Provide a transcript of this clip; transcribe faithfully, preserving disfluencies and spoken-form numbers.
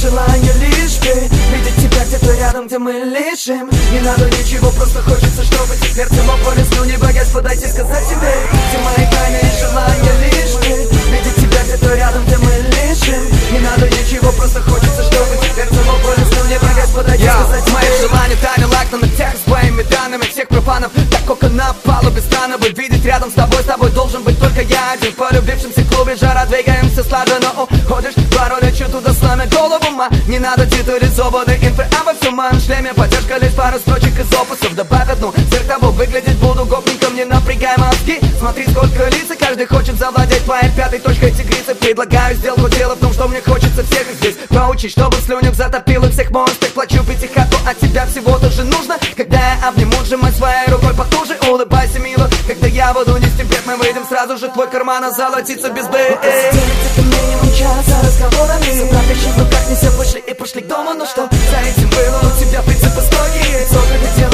желание лишь ты видеть тебя где-то рядом, где мы лежим. Не надо ничего, просто хочется, чтобы теперь цело по лесу, не боясь подойти, сказать тебе все мои тайные желания лишь ты видеть тебя где-то рядом, где мы лежим. Не надо ничего, просто хочется, чтобы теперь цело по лесу, не боясь подойти, сказать тебе. Мои желания тайны лайк на тех с твоими данными всех профанов. Так кока на палубе странно быть видеть рядом с тобой. С тобой должен быть только я один в полюбившемся клубе. Жара, двигаемся слаженно, уходишь пару лечу туда, сломя голову, ма. Не надо титулизованной инфы обо всем моем шлеме. Поддержка лишь пару строчек из опусов. Добавь одну, сверх того выглядеть буду гопником, не напрягай мозги. Смотри, сколько лиц, и каждый хочет завладеть твоей пятой точкой тигрицы. Предлагаю сделку, дело в том, что мне хочется всех здесь поучить, чтобы в слюнях затопило всех монстров. Плачу пятихату, от тебя всего-то же нужно. Когда я обниму, сжимай своей рукой потуже. Улыбайся, мило, когда я буду нести бег, мы выйдем сразу же, твой карман озолотится без бэ. Делится минимум час за разговорами. Собравшись в руках, не все вышли и пошли к дому. Ну что за этим было? У тебя принципы строгие. Сколько ты делаешь?